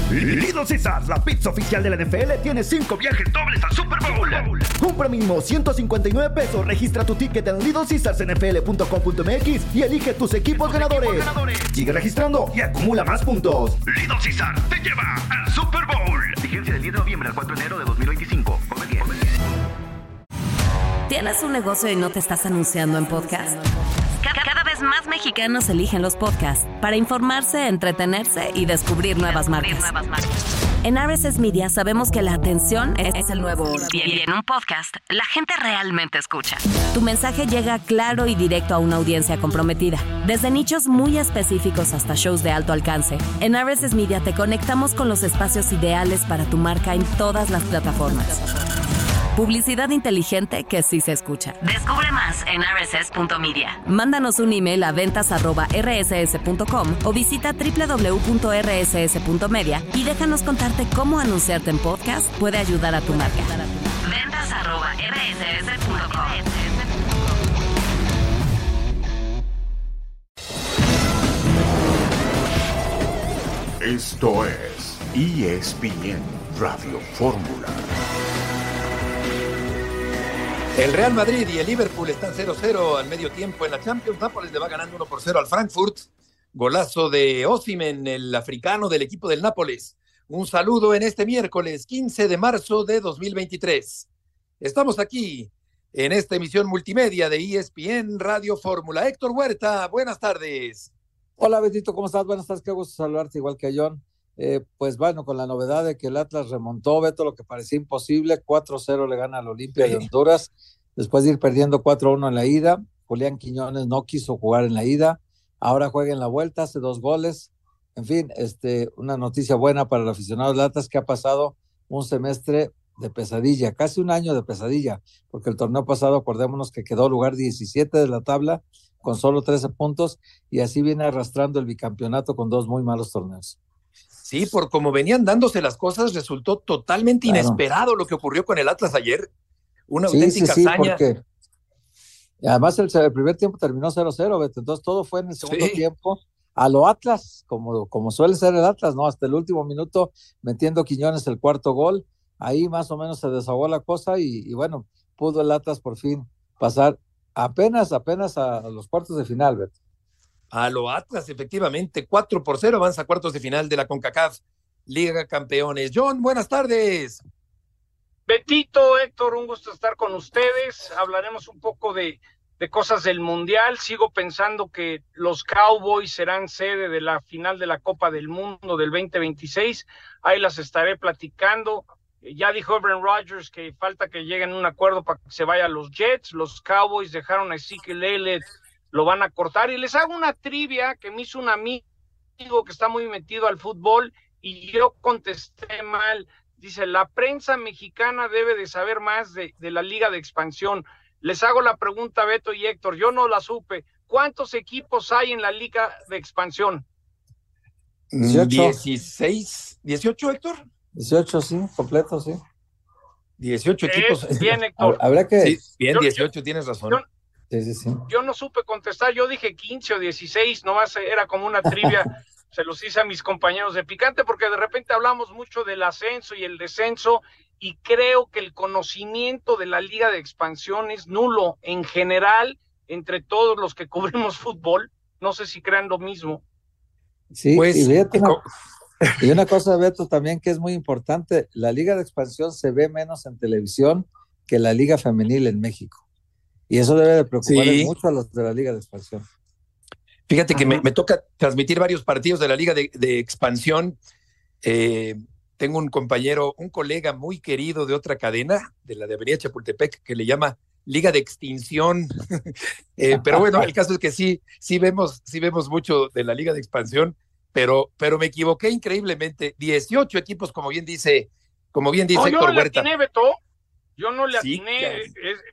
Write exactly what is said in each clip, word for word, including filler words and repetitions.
Little Caesars, la pizza oficial de la N F L, tiene cinco viajes dobles al Super Bowl. Compra mínimo ciento cincuenta y nueve pesos, registra tu ticket en little caesars n f l punto com punto m x y elige tus equipos ganadores. equipos ganadores. Sigue registrando y acumula más puntos. Little Caesars te lleva al Super Bowl. Vigencia del diez de noviembre al cuatro de enero de dos mil veinticinco. Come bien. ¿Tienes un negocio y no te estás anunciando en podcast? Cada vez más mexicanos eligen los podcasts para informarse, entretenerse y descubrir nuevas marcas. En R S S Media sabemos que la atención es el nuevo oro. Y en un podcast, la gente realmente escucha. Tu mensaje llega claro y directo a una audiencia comprometida. Desde nichos muy específicos hasta shows de alto alcance, en R S S Media te conectamos con los espacios ideales para tu marca en todas las plataformas. Publicidad inteligente que sí se escucha. Descubre más en r s s punto media. Mándanos un email a ventas arroba r s s punto com o visita doble u doble u doble u punto r s s punto media y déjanos contarte cómo anunciarte en podcast puede ayudar a tu marca. ventas arroba r s s punto com. Esto es E S P N Radio Fórmula. El Real Madrid y el Liverpool están cero cero al medio tiempo en la Champions. Nápoles le va ganando uno por cero al Frankfurt. Golazo de Osimhen, el africano del equipo del Nápoles. Un saludo en este miércoles quince de marzo de dos mil veintitrés. Estamos aquí en esta emisión multimedia de E S P N Radio Fórmula. Héctor Huerta, buenas tardes. Hola, Betito, ¿cómo estás? Buenas tardes, qué gusto saludarte, igual que a John. Eh, pues bueno, con la novedad de que el Atlas remontó, Beto, lo que parecía imposible, cuatro cero le gana al Olimpia de Honduras, después de ir perdiendo cuatro uno en la ida. Julián Quiñones no quiso jugar en la ida, ahora juega en la vuelta, hace dos goles. En fin, este, una noticia buena para el aficionado del Atlas, que ha pasado un semestre de pesadilla, casi un año de pesadilla, porque el torneo pasado, acordémonos que quedó lugar diecisiete de la tabla con solo trece puntos, y así viene arrastrando el bicampeonato con dos muy malos torneos. Sí, por como venían dándose las cosas, resultó totalmente Claro. inesperado lo que ocurrió con el Atlas ayer. Una Sí, auténtica sí, sí, hazaña. porque además el, el primer tiempo terminó cero cero, Beto, entonces todo fue en el segundo Sí. tiempo a lo Atlas, como, como suele ser el Atlas, ¿no? Hasta el último minuto, metiendo Quiñones el cuarto gol, ahí más o menos se desahogó la cosa y, y bueno, pudo el Atlas por fin pasar apenas, apenas a, a los cuartos de final, Beto. A lo Atlas, efectivamente, cuatro por cero avanza a cuartos de final de la CONCACAF Liga Campeones. John, buenas tardes. Betito, Héctor, un gusto estar con ustedes. Hablaremos un poco de, de cosas del Mundial. Sigo pensando que los Cowboys serán sede de la final de la Copa del Mundo del veinte veintiséis. Ahí las estaré platicando. Ya dijo Aaron Rodgers que falta que lleguen a un acuerdo para que se vayan los Jets. Los Cowboys dejaron a Ezekiel Elliott, lo van a cortar. Y les hago una trivia que me hizo un amigo que está muy metido al fútbol y yo contesté mal. Dice, la prensa mexicana debe de saber más de, de la Liga de Expansión. Les hago la pregunta, Beto y Héctor, yo no la supe. ¿Cuántos equipos hay en la Liga de Expansión? dieciocho. dieciséis, dieciocho, Héctor. dieciocho, sí, completo, sí. dieciocho equipos. Es bien, Héctor. Habrá que... Sí, bien, Yo- dieciocho, tienes razón. yo- Sí, sí, sí. Yo no supe contestar, yo dije quince o dieciséis, nomás era como una trivia, se los hice a mis compañeros de Picante, porque de repente hablamos mucho del ascenso y el descenso, y creo que el conocimiento de la Liga de Expansión es nulo en general entre todos los que cubrimos fútbol. No sé si crean lo mismo. Sí, Pues, y fíjate una, co- y una cosa, Beto, también que es muy importante, la Liga de Expansión se ve menos en televisión que la Liga Femenil en México. Y eso debe de preocuparles Sí. mucho a los de la Liga de Expansión. Fíjate que Ajá. me, me toca transmitir varios partidos de la Liga de, de Expansión. Eh, tengo un compañero, un colega muy querido de otra cadena, de la de Avenida Chapultepec, que le llama Liga de Extinción. Eh, pero bueno, el caso es que sí, sí vemos, sí vemos mucho de la Liga de Expansión, pero, pero me equivoqué increíblemente. dieciocho equipos, como bien dice, como bien dice No, yo Héctor no le Huerta. atiné, Beto. Yo no le Sí, atiné. ya. es-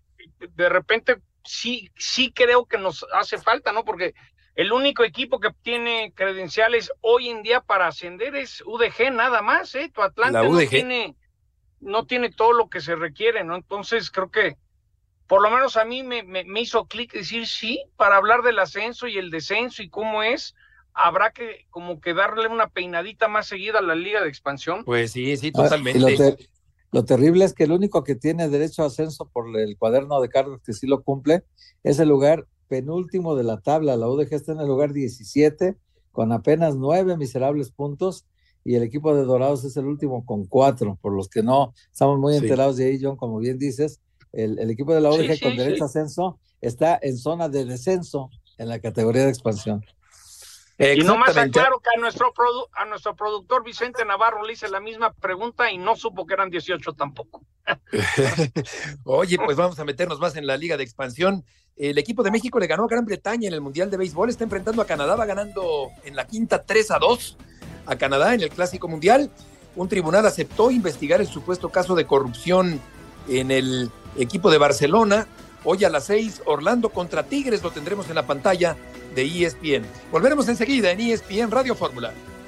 de repente sí, sí creo que nos hace falta, ¿no? Porque el único equipo que tiene credenciales hoy en día para ascender es U D G, nada más, ¿eh? Tu Atlante La no U D G. tiene, no tiene todo lo que se requiere, ¿no? Entonces creo que por lo menos a mí me, me, me hizo clic decir sí, para hablar del ascenso y el descenso y cómo es, habrá que como que darle una peinadita más seguida a la Liga de Expansión. Pues sí, sí, totalmente. Ah, y lo, te, lo terrible es que el único que tiene derecho a ascenso por el cuaderno de cargos que sí lo cumple es el lugar penúltimo de la tabla. La U D G está en el lugar diecisiete con apenas nueve miserables puntos y el equipo de Dorados es el último con cuatro. Por los que no estamos muy sí. enterados de ahí, John, como bien dices, el, el equipo de la U D G sí, con sí, derecho sí. a ascenso está en zona de descenso en la categoría de expansión. Y nomás aclaro que a nuestro, produ- a nuestro productor Vicente Navarro le hice la misma pregunta y no supo que eran dieciocho tampoco. Oye, pues vamos a meternos más en la Liga de Expansión. El equipo de México le ganó a Gran Bretaña en el Mundial de Béisbol, está enfrentando a Canadá, va ganando en la quinta tres a dos a Canadá en el Clásico Mundial. Un tribunal aceptó investigar el supuesto caso de corrupción en el equipo de Barcelona. Hoy a las seis, Orlando contra Tigres, lo tendremos en la pantalla de E S P N. Volveremos enseguida en E S P N Radio Fórmula.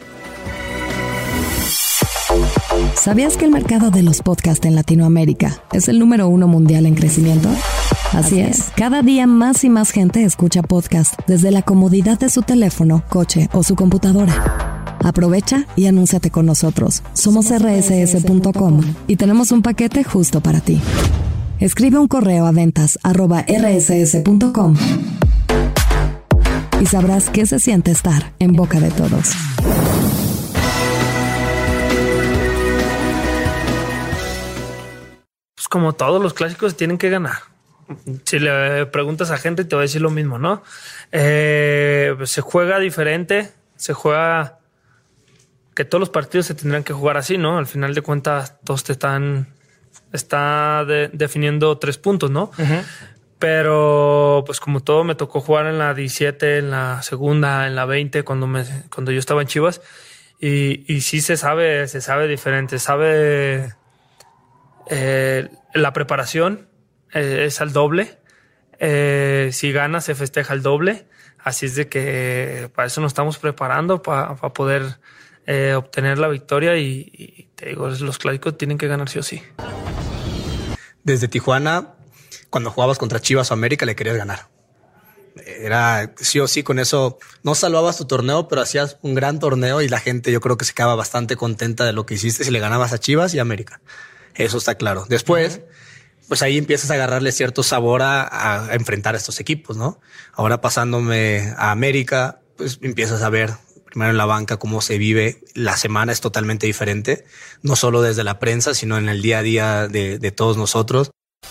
¿Sabías que el mercado de los podcasts en Latinoamérica es el número uno mundial en crecimiento? Así es, cada día más y más gente escucha podcasts desde la comodidad de su teléfono, coche o su computadora. Aprovecha y anúnciate con nosotros. Somos erre ese ese punto com y tenemos un paquete justo para ti. Escribe un correo a ventas arroba erre ese ese punto com y sabrás qué se siente estar en boca de todos. Pues como todos los clásicos tienen que ganar. Si le preguntas a gente te va a decir lo mismo, ¿no? Eh, pues se juega diferente, se juega que todos los partidos se tendrán que jugar así, ¿no? Al final de cuentas todos te están está de, definiendo tres puntos, ¿no? Uh-huh. Pero pues como todo me tocó jugar en la diecisiete, en la segunda, en la veinte cuando me cuando yo estaba en Chivas y, y sí se sabe, se sabe diferente, sabe eh, la preparación eh, es al doble, eh, si gana se festeja al doble, así es de que para eso nos estamos preparando, para, para poder eh, obtener la victoria y, y te digo, los clásicos tienen que ganar sí o sí. Desde Tijuana, cuando jugabas contra Chivas o América, le querías ganar. Era sí o sí, con eso no salvabas tu torneo, pero hacías un gran torneo y la gente yo creo que se quedaba bastante contenta de lo que hiciste si le ganabas a Chivas y América. Eso está claro. Después, uh-huh. pues ahí empiezas a agarrarle cierto sabor a, a enfrentar a estos equipos, ¿no? Ahora pasándome a América, pues empiezas a ver primero en la banca cómo se vive. La semana es totalmente diferente, no solo desde la prensa, sino en el día a día de, de todos nosotros.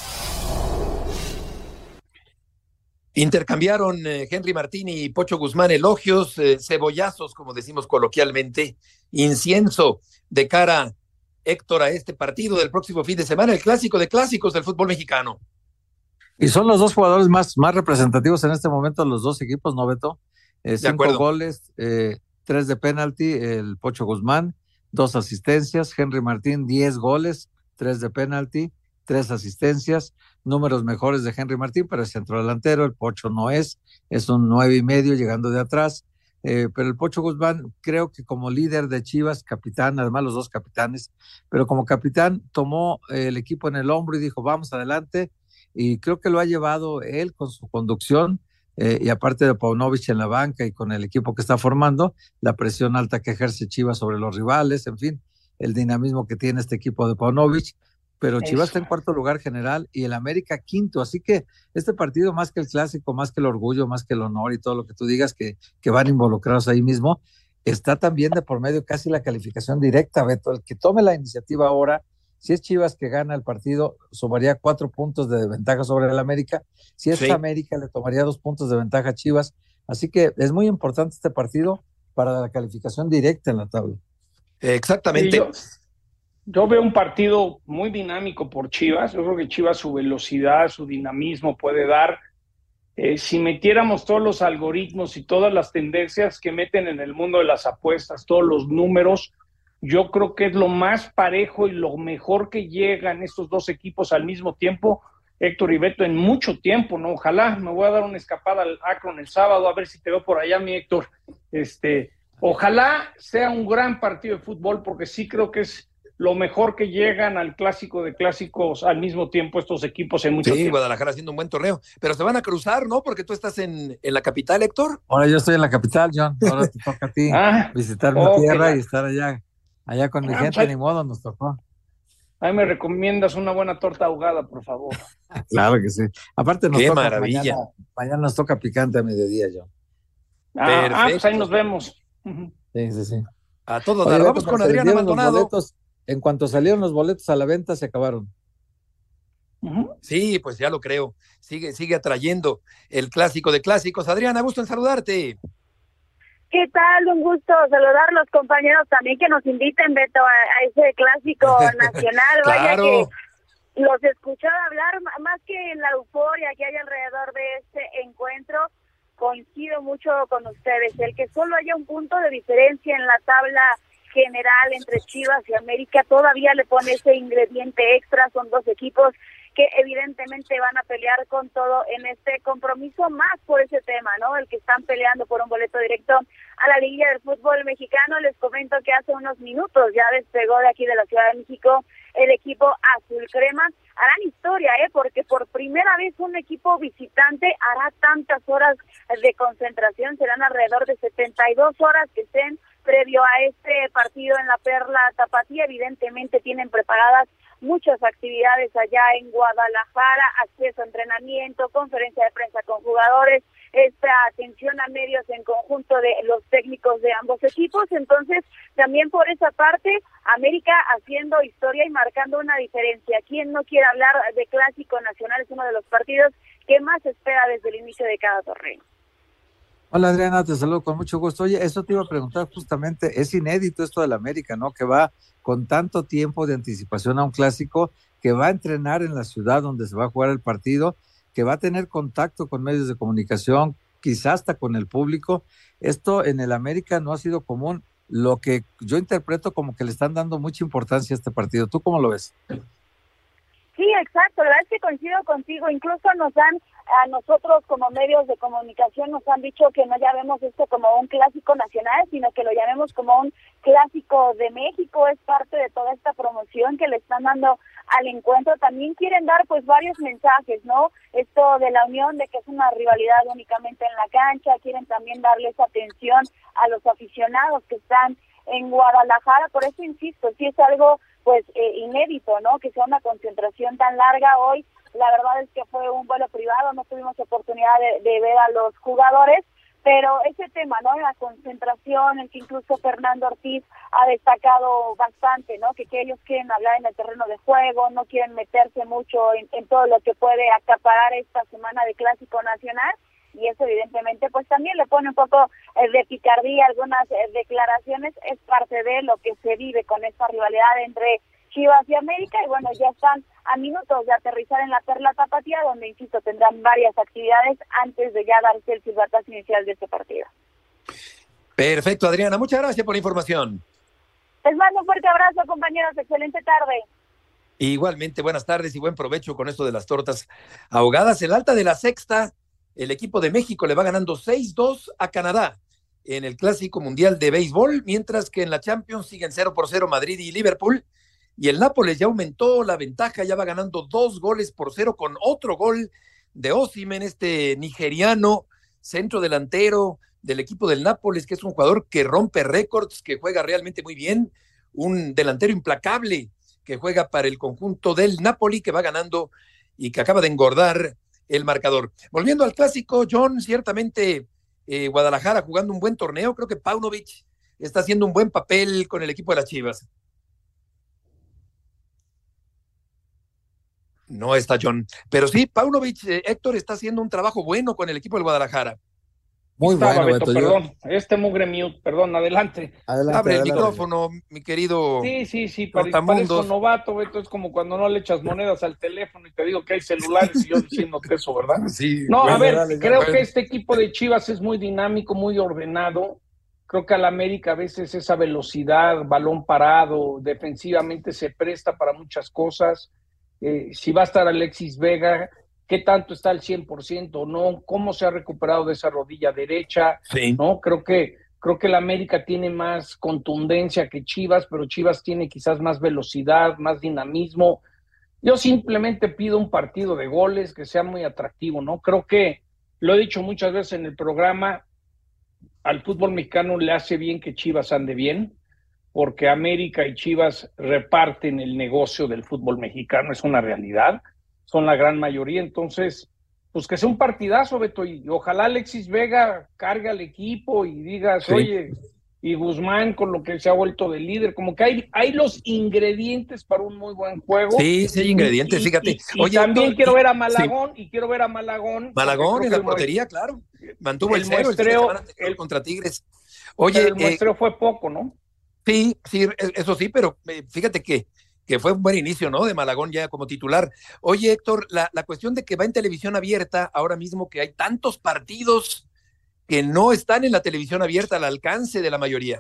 Intercambiaron eh, Henry Martín y Pocho Guzmán elogios, eh, cebollazos, como decimos coloquialmente, incienso de cara, Héctor, a este partido del próximo fin de semana, el clásico de clásicos del fútbol mexicano. Y son los dos jugadores más, más representativos en este momento, los dos equipos, ¿no, Beto? Eh, cinco goles, eh, tres de penalti, el Pocho Guzmán, dos asistencias, Henry Martín, diez goles, tres de penalti, tres asistencias, números mejores de Henry Martín, pero es centrodelantero, el Pocho no es, es un nueve y medio llegando de atrás, eh, pero el Pocho Guzmán creo que como líder de Chivas, capitán, además los dos capitanes, pero como capitán tomó eh, el equipo en el hombro y dijo vamos adelante, y creo que lo ha llevado él con su conducción, eh, y aparte de Paunovic en la banca y con el equipo que está formando, la presión alta que ejerce Chivas sobre los rivales, en fin, el dinamismo que tiene este equipo de Paunovic, pero Chivas está en cuarto lugar general y el América quinto, así que este partido más que el clásico, más que el orgullo, más que el honor y todo lo que tú digas que, que van involucrados ahí mismo, está también de por medio casi la calificación directa, Beto, el que tome la iniciativa ahora, si es Chivas que gana el partido, sumaría cuatro puntos de ventaja sobre el América, si es sí. América le tomaría dos puntos de ventaja a Chivas, así que es muy importante este partido para la calificación directa en la tabla. Exactamente. Yo veo un partido muy dinámico por Chivas. Yo creo que Chivas su velocidad, su dinamismo puede dar. Eh, si metiéramos todos los algoritmos y todas las tendencias que meten en el mundo de las apuestas, todos los números, yo creo que es lo más parejo y lo mejor que llegan estos dos equipos al mismo tiempo, Héctor y Beto, en mucho tiempo, ¿no? Ojalá, me voy a dar una escapada al Akron el sábado, a ver si te veo por allá, mi Héctor. Este, ojalá sea un gran partido de fútbol, porque sí creo que es lo mejor que llegan al clásico de clásicos al mismo tiempo estos equipos en mucho sí, tiempo. Guadalajara haciendo un buen torneo, pero se van a cruzar, ¿no? Porque tú estás en, en la capital, Héctor. Ahora yo estoy en la capital, John, ahora te toca a ti ah, visitar mi oh, tierra la... y estar allá, allá con mi ah, gente, pues, ni modo, nos tocó. Ahí me recomiendas una buena torta ahogada, por favor. Claro que sí. Aparte nos Qué toca maravilla. mañana, mañana nos toca picante a mediodía, John. Ah, ah, pues ahí nos vemos. Sí, sí, sí. A todo Oye, dar. Beto, Vamos con se Adriana vendieron los Maldonado. boletos. En cuanto salieron los boletos a la venta, se acabaron. Uh-huh. Sí, pues ya lo creo. Sigue, sigue atrayendo el clásico de clásicos. Adriana, gusto en saludarte. ¿Qué tal? Un gusto saludar a los compañeros también que nos inviten, Beto, a, a ese clásico nacional. Claro. Vaya que los escuché hablar, más que en la euforia que hay alrededor de este encuentro, coincido mucho con ustedes. El que solo haya un punto de diferencia en la tabla general entre Chivas y América todavía le pone ese ingrediente extra. Son dos equipos que evidentemente van a pelear con todo en este compromiso, más por ese tema, ¿no? El que están peleando por un boleto directo a la liguilla del fútbol mexicano. Les comento que hace unos minutos ya despegó de aquí de la Ciudad de México el equipo azul crema. Harán historia, ¿eh? Porque por primera vez un equipo visitante hará tantas horas de concentración, serán alrededor de setenta y dos horas que estén previo a este partido en la Perla Tapatía. Evidentemente tienen preparadas muchas actividades allá en Guadalajara, acceso a entrenamiento, conferencia de prensa con jugadores, esta atención a medios en conjunto de los técnicos de ambos equipos. Entonces, también por esa parte, América haciendo historia y marcando una diferencia. ¿Quién no quiere hablar de clásico nacional? Es uno de los partidos que más se espera desde el inicio de cada torneo. Hola Adriana, te saludo con mucho gusto. Oye, eso te iba a preguntar justamente, es inédito esto del América, ¿no? Que va con tanto tiempo de anticipación a un clásico, que va a entrenar en la ciudad donde se va a jugar el partido, que va a tener contacto con medios de comunicación, quizás hasta con el público. Esto en el América no ha sido común, lo que yo interpreto como que le están dando mucha importancia a este partido. ¿Tú cómo lo ves? Sí, exacto, la verdad es que coincido contigo. Incluso nos han, a nosotros como medios de comunicación nos han dicho que no llamemos esto como un clásico nacional, sino que lo llamemos como un clásico de México. Es parte de toda esta promoción que le están dando al encuentro. También quieren dar pues varios mensajes, ¿no? Esto de la unión, de que es una rivalidad únicamente en la cancha. Quieren también darles atención a los aficionados que están en Guadalajara. Por eso insisto, sí es algo pues eh, inédito, ¿no? Que sea una concentración tan larga hoy. La verdad es que fue un vuelo privado, no tuvimos oportunidad de, de ver a los jugadores, pero ese tema, ¿no? La concentración, el que incluso Fernando Ortiz ha destacado bastante, ¿no? Que, que ellos quieren hablar en el terreno de juego, no quieren meterse mucho en, en todo lo que puede acaparar esta semana de Clásico Nacional. Y eso evidentemente pues también le pone un poco eh, de picardía algunas eh, declaraciones. Es parte de lo que se vive con esta rivalidad entre Chivas y América, y bueno, ya están a minutos de aterrizar en la Perla Tapatía, donde insisto tendrán varias actividades antes de ya darse el silbatazo inicial de este partido. Perfecto, Adriana, muchas gracias por la información. Les mando un fuerte abrazo, compañeros, excelente tarde. Igualmente, buenas tardes y buen provecho con esto de las tortas ahogadas. El alta de la sexta, el equipo de México le va ganando seis dos a Canadá en el Clásico Mundial de Béisbol, mientras que en la Champions siguen cero por cero Madrid y Liverpool, y el Nápoles ya aumentó la ventaja, ya va ganando dos goles por cero con otro gol de Osimhen, este nigeriano centro delantero del equipo del Nápoles, que es un jugador que rompe récords, que juega realmente muy bien, un delantero implacable que juega para el conjunto del Napoli, que va ganando y que acaba de engordar el marcador. Volviendo al clásico, John, ciertamente eh, Guadalajara jugando un buen torneo. Creo que Paunovic está haciendo un buen papel con el equipo de las Chivas. No está John, pero sí, Paunovic, eh, Héctor, está haciendo un trabajo bueno con el equipo del Guadalajara. Muy Estaba, bueno, Beto, Beto, perdón, yo... este mugre mute, perdón, adelante. adelante Abre adelante. el micrófono, mi querido. Sí, sí, sí, parezco novato, Beto, es como cuando no le echas monedas al teléfono y te digo que hay celulares y yo diciéndote eso, ¿verdad? Sí. No, bueno, a ver, dale, creo bueno. que este equipo de Chivas es muy dinámico, muy ordenado. Creo que al América a veces esa velocidad, balón parado, defensivamente se presta para muchas cosas. Eh, si va a estar Alexis Vega, ¿qué tanto está al cien por ciento o no? ¿Cómo se ha recuperado de esa rodilla derecha? Sí. ¿No? Creo que Creo que el América tiene más contundencia que Chivas, pero Chivas tiene quizás más velocidad, más dinamismo. Yo simplemente pido un partido de goles que sea muy atractivo, ¿no? Creo que, lo he dicho muchas veces en el programa, al fútbol mexicano le hace bien que Chivas ande bien, porque América y Chivas reparten el negocio del fútbol mexicano, es una realidad, son la gran mayoría. Entonces, pues que sea un partidazo, Beto, y ojalá Alexis Vega cargue al equipo y digas, sí. Oye, y Guzmán con lo que se ha vuelto de líder, como que hay, hay los ingredientes para un muy buen juego. Sí, sí hay ingredientes, y, fíjate. Y, y, Oye, y también Héctor, quiero ver a Malagón, sí. y quiero ver a Malagón. Malagón en la el portería, claro. Mantuvo el, el cero muestreo, el, el contra Tigres. Oye, el muestreo eh, fue poco, ¿no? Sí, sí, eso sí, pero eh, fíjate que que fue un buen inicio, ¿no? De Malagón ya como titular. Oye, Héctor, la, la cuestión de que va en televisión abierta, ahora mismo que hay tantos partidos que no están en la televisión abierta al alcance de la mayoría.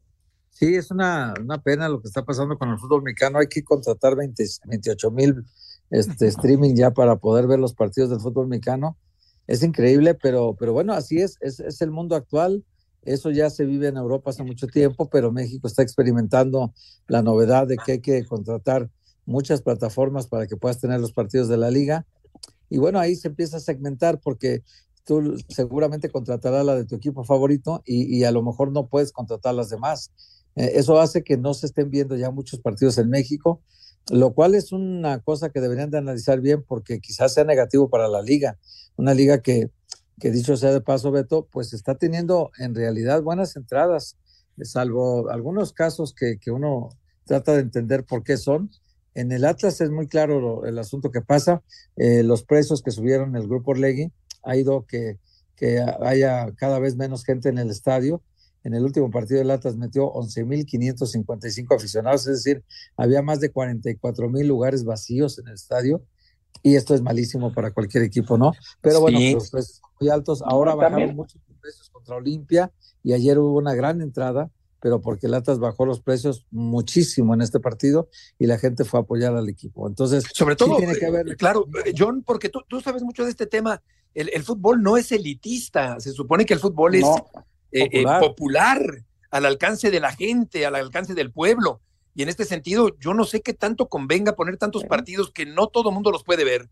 Sí, es una, una pena lo que está pasando con el fútbol mexicano. Hay que contratar veinte, veintiocho mil este, streaming ya para poder ver los partidos del fútbol mexicano. Es increíble, pero, pero bueno, así es, es, es el mundo actual. Eso ya se vive en Europa hace mucho tiempo, pero México está experimentando la novedad de que hay que contratar muchas plataformas para que puedas tener los partidos de la liga. Y bueno, ahí se empieza a segmentar porque tú seguramente contratarás la de tu equipo favorito y, y a lo mejor no puedes contratar las demás. Eh, eso hace que no se estén viendo ya muchos partidos en México, lo cual es una cosa que deberían de analizar bien porque quizás sea negativo para la liga. Una liga que que dicho sea de paso, Beto, pues está teniendo en realidad buenas entradas, salvo algunos casos que, que uno trata de entender por qué son. En el Atlas es muy claro lo, el asunto que pasa, eh, los precios que subieron el Grupo Orlegui ha ido que, que haya cada vez menos gente en el estadio. En el último partido del Atlas metió once mil quinientos cincuenta y cinco aficionados, es decir, había más de cuarenta y cuatro mil lugares vacíos en el estadio. Y esto es malísimo para cualquier equipo, ¿no? Pero bueno, sí. Los precios son muy altos. Ahora no, bajaron también muchos precios contra Olimpia y ayer hubo una gran entrada, pero porque el Atlas bajó los precios muchísimo en este partido y la gente fue a apoyar al equipo. Entonces, sobre todo, sí tiene que haber... claro, John, porque tú, tú sabes mucho de este tema. El, el fútbol no es elitista. Se supone que el fútbol no, es eh, popular. Eh, popular, al alcance de la gente, al alcance del pueblo. Y en este sentido, yo no sé qué tanto convenga poner tantos sí. partidos que no todo mundo los puede ver.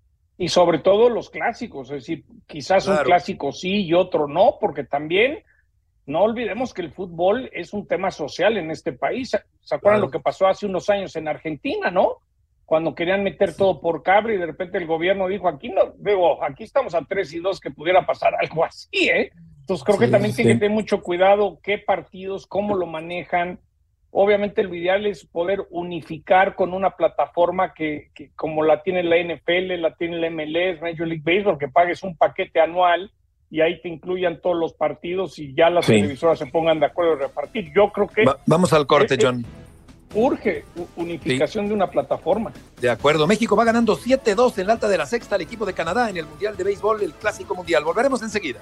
Y sobre todo los clásicos, es decir, quizás claro. un clásico sí y otro no, porque también no olvidemos que el fútbol es un tema social en este país. ¿Se acuerdan claro. lo que pasó hace unos años en Argentina, no? Cuando querían meter todo por cable y de repente el gobierno dijo, aquí no, digo, aquí estamos a tres y dos que pudiera pasar algo así, ¿eh? Entonces creo sí, que también sí. tiene que tener mucho cuidado qué partidos, cómo lo manejan. Obviamente lo ideal es poder unificar con una plataforma que, que como la tiene la N F L, la tiene la M L S, Major League Baseball, que pagues un paquete anual y ahí te incluyan todos los partidos y ya las sí. televisoras se pongan de acuerdo a repartir. Yo creo que... Va, vamos al corte, es, John. Urge unificación sí. de una plataforma. De acuerdo. México va ganando siete dos en la alta de la sexta al equipo de Canadá en el Mundial de Béisbol, el Clásico Mundial. Volveremos enseguida.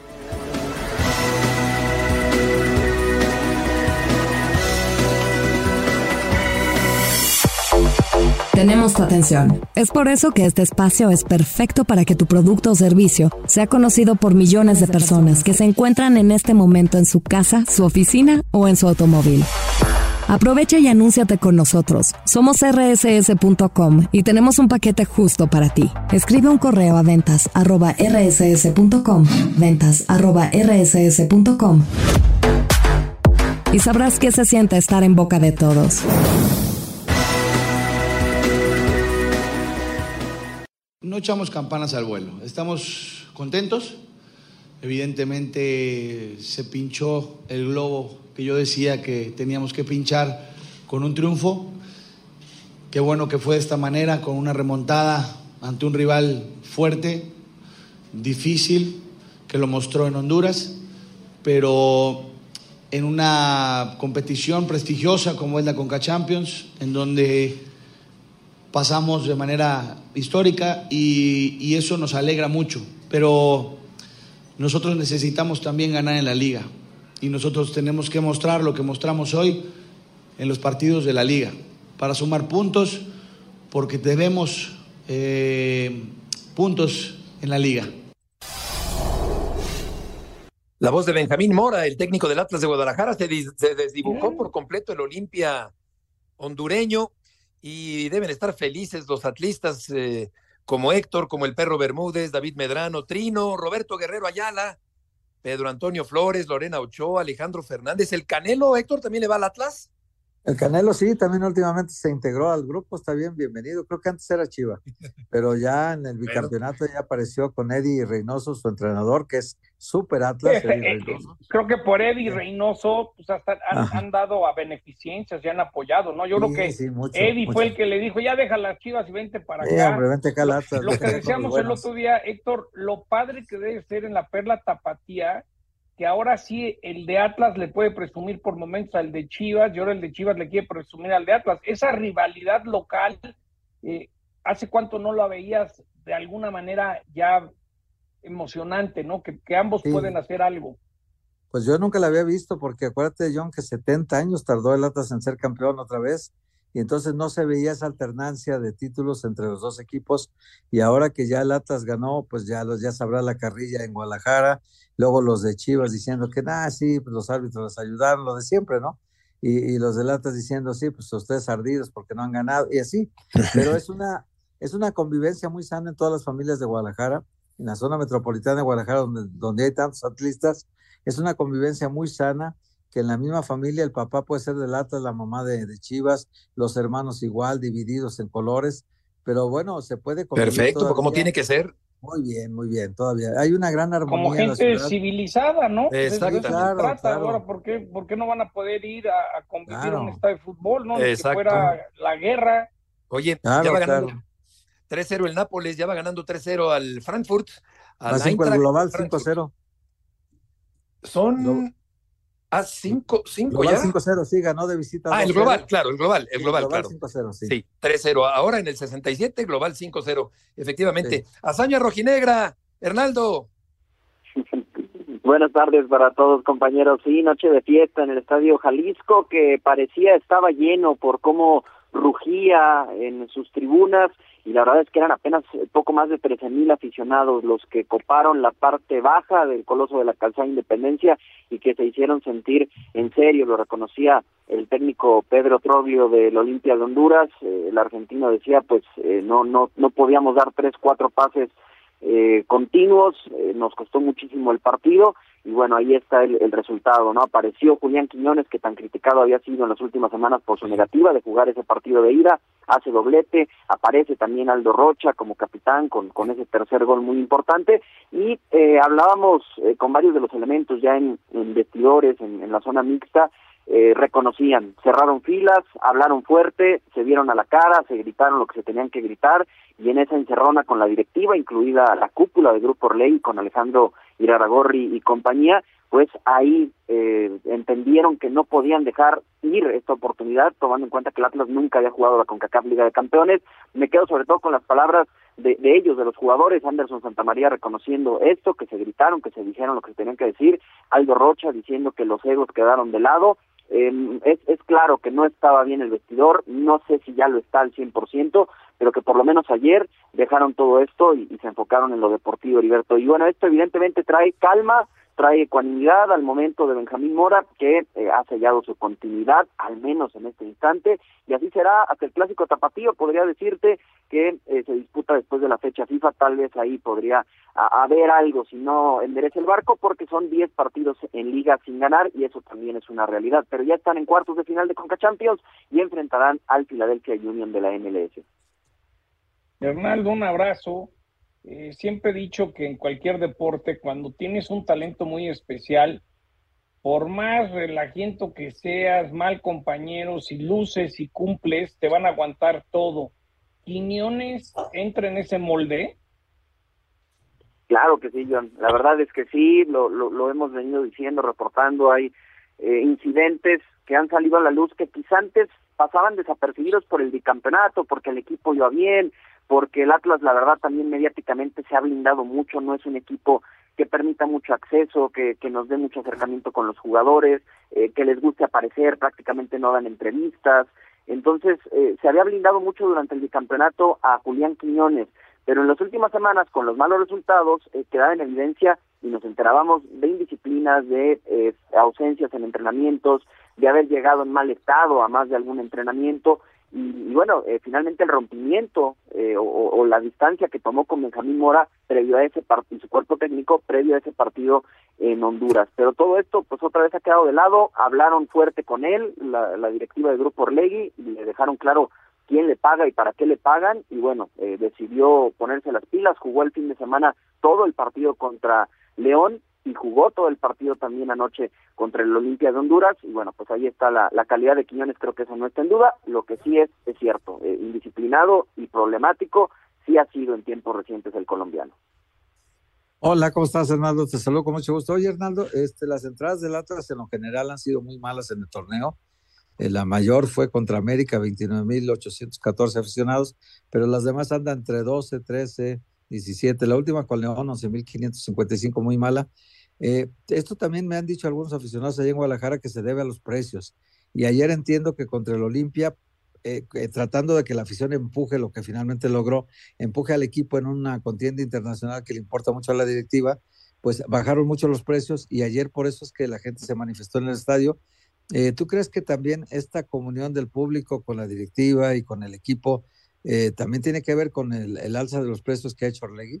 Tenemos tu atención. Es por eso que este espacio es perfecto para que tu producto o servicio sea conocido por millones de personas que se encuentran en este momento en su casa, su oficina o en su automóvil. Aprovecha y anúnciate con nosotros. Somos erre ese ese punto com y tenemos un paquete justo para ti. Escribe un correo a ventas arroba erre ese ese punto com, ventas arroba erre ese ese punto com y sabrás qué se siente estar en boca de todos. No echamos campanas al vuelo, estamos contentos. Evidentemente se pinchó el globo que yo decía que teníamos que pinchar con un triunfo. Qué bueno que fue de esta manera, con una remontada ante un rival fuerte, difícil, que lo mostró en Honduras, pero en una competición prestigiosa como es la Conca Champions, en donde pasamos de manera histórica y, y eso nos alegra mucho, pero nosotros necesitamos también ganar en la liga y nosotros tenemos que mostrar lo que mostramos hoy en los partidos de la liga para sumar puntos, porque debemos eh, puntos en la liga. La voz de Benjamín Mora, el técnico del Atlas de Guadalajara, se, dis- se desdibujó por completo el Olimpia hondureño y deben estar felices los atlistas eh, como Héctor, como el Perro Bermúdez, David Medrano, Trino, Roberto Guerrero Ayala, Pedro Antonio Flores, Lorena Ochoa, Alejandro Fernández. ¿El Canelo, Héctor, también le va al Atlas? El Canelo sí, también últimamente se integró al grupo, está bien, bienvenido. Creo que antes era Chiva, pero ya en el bicampeonato ya apareció con Eddie Reynoso, su entrenador, que es súper Atlas, Sí, Eddie eh, Reynoso. creo que por Eddie Sí. Reynoso pues hasta han, Ajá. han dado a beneficencias y han apoyado, ¿no? Yo creo Sí, que sí, mucho, Eddie mucho. fue el que le dijo, ya deja las Chivas y vente para Sí, acá. hombre, vente acá al Lo, Atlas, lo vete que acá con los decíamos el buenos. otro día, Héctor, lo padre que debe ser en la Perla Tapatía, que ahora sí el de Atlas le puede presumir por momentos al de Chivas y ahora el de Chivas le quiere presumir al de Atlas. Esa rivalidad local, eh, ¿hace cuánto no la veías de alguna manera ya emocionante, ¿no? Que, que ambos Sí. pueden hacer algo. Pues yo nunca la había visto, porque acuérdate, John, que setenta años tardó el Atlas en ser campeón otra vez, y entonces no se veía esa alternancia de títulos entre los dos equipos, y ahora que ya el Atlas ganó, pues ya los ya sabrá la carrilla en Guadalajara, luego los de Chivas diciendo que nada, sí, pues los árbitros les ayudaron, lo de siempre, ¿no? Y, y los del Atlas diciendo, sí, pues ustedes ardidos porque no han ganado, y así, pero es una, es una convivencia muy sana en todas las familias de Guadalajara, en la zona metropolitana de Guadalajara, donde, donde hay tantos atlistas. Es una convivencia muy sana, que en la misma familia el papá puede ser del Atlas, la mamá de, de Chivas, los hermanos igual, divididos en colores, pero bueno, se puede convivir Perfecto, todavía. como tiene que ser. Muy bien, muy bien, todavía. Hay una gran armonía Como en la gente ciudad. civilizada, ¿no? Pues es- de eso se Exactamente. Claro, trata. claro. Ahora, ¿por qué, ¿por qué no van a poder ir a, a convivir a un Claro. estadio de fútbol, no? Ni que Exacto. fuera la guerra. Oye, ya Claro, va ganando claro. tres cero el Nápoles, ya va ganando tres cero al Frankfurt, al Va cinco el Eintracht global, Frankfurt. cinco cero. Son a cinco, cinco Global ya. cinco cero, sí, ganó de visita Ah, el dos cero. global, claro, el global, el Sí, global, global claro. cinco cero, sí. Sí, tres cero. Ahora en el sesenta y siete, global cinco cero. Efectivamente. Sí. Hazaña rojinegra, Hernaldo. Buenas tardes para todos, compañeros. Sí, noche de fiesta en el Estadio Jalisco, que parecía estaba lleno por cómo rugía en sus tribunas, y la verdad es que eran apenas poco más de trece mil aficionados los que coparon la parte baja del Coloso de la Calzada Independencia y que se hicieron sentir en serio. Lo reconocía el técnico Pedro Troglio del Olimpia de Honduras. Eh, el argentino decía, pues eh, no no no podíamos dar tres, cuatro pases eh, continuos, eh, nos costó muchísimo el partido, y bueno, ahí está el, el resultado, ¿no? Apareció Julián Quiñones, que tan criticado había sido en las últimas semanas por su negativa de jugar ese partido de ida, hace doblete, aparece también Aldo Rocha como capitán con, con ese tercer gol muy importante, y eh, hablábamos eh, con varios de los elementos ya en, en vestidores, en, en la zona mixta. Eh, reconocían, cerraron filas, hablaron fuerte, se vieron a la cara, se gritaron lo que se tenían que gritar, y en esa encerrona con la directiva, incluida la cúpula del Grupo Orley, con Alejandro Iraragorri y compañía, pues ahí eh, entendieron que no podían dejar ir esta oportunidad, tomando en cuenta que el Atlas nunca había jugado la CONCACAF Liga de Campeones. Me quedo sobre todo con las palabras de, de ellos, de los jugadores. Anderson Santamaría reconociendo esto, que se gritaron, que se dijeron lo que se tenían que decir, Aldo Rocha diciendo que los egos quedaron de lado. Eh, es, es claro que no estaba bien el vestidor, no sé si ya lo está al cien por ciento, pero que por lo menos ayer dejaron todo esto y, y se enfocaron en lo deportivo, Heriberto. Y bueno, esto evidentemente trae calma, trae ecuanimidad al momento de Benjamín Mora, que eh, ha sellado su continuidad, al menos en este instante, y así será hasta el Clásico Tapatío. Podría decirte que eh, se disputa después de la fecha FIFA, tal vez ahí podría a, haber algo, si no enderece el barco, porque son diez partidos en liga sin ganar, y eso también es una realidad, pero ya están en cuartos de final de Conca Champions y enfrentarán al Philadelphia Union de la M L S. Hernaldo, un abrazo. Eh, siempre he dicho que en cualquier deporte, cuando tienes un talento muy especial, por más relajiento que seas, mal compañero, si luces y cumples, te van a aguantar todo. ¿Quiñones entra en ese molde? Claro que sí, John. La verdad es que sí, lo, lo, lo hemos venido diciendo, reportando. Hay eh, incidentes que han salido a la luz que quizá antes pasaban desapercibidos por el bicampeonato, porque el equipo iba bien, porque el Atlas, la verdad, también mediáticamente se ha blindado mucho, no es un equipo que permita mucho acceso, que, que nos dé mucho acercamiento con los jugadores, eh, que les guste aparecer, prácticamente no dan entrevistas. Entonces, eh, se había blindado mucho durante el bicampeonato a Julián Quiñones, pero en las últimas semanas, con los malos resultados, eh, quedaba en evidencia y nos enterábamos de indisciplinas, de eh, ausencias en entrenamientos, de haber llegado en mal estado a más de algún entrenamiento, y, y bueno, eh, finalmente el rompimiento eh, o, o la distancia que tomó con Benjamín Mora previo a ese partido, y su cuerpo técnico previo a ese partido en Honduras. Pero todo esto pues otra vez ha quedado de lado. Hablaron fuerte con él, la, la directiva del Grupo Orlegui, y le dejaron claro quién le paga y para qué le pagan, y bueno, eh, decidió ponerse las pilas, jugó el fin de semana todo el partido contra León, y jugó todo el partido también anoche contra el Olimpia de Honduras, y bueno, pues ahí está la, la calidad de Quiñones, creo que eso no está en duda. Lo que sí es, es cierto, eh, indisciplinado y problemático, sí ha sido en tiempos recientes el colombiano. Hola, ¿cómo estás, Hernaldo? Te saludo con mucho gusto. Oye, Hernaldo, este, las entradas del Atlas en lo general han sido muy malas en el torneo. Eh, la mayor fue contra América, veintinueve mil ochocientos catorce aficionados, pero las demás andan entre doce, trece, diecisiete. La última con León, once mil quinientos cincuenta y cinco, muy mala. Eh, esto también me han dicho algunos aficionados allá en Guadalajara que se debe a los precios. Y ayer entiendo que contra el Olimpia, eh, eh, tratando de que la afición empuje lo que finalmente logró, empuje al equipo en una contienda internacional que le importa mucho a la directiva, pues bajaron mucho los precios, y ayer por eso es que la gente se manifestó en el estadio. Eh, ¿Tú crees que también esta comunión del público con la directiva y con el equipo eh, también tiene que ver con el, el alza de los precios que ha hecho Orlegui?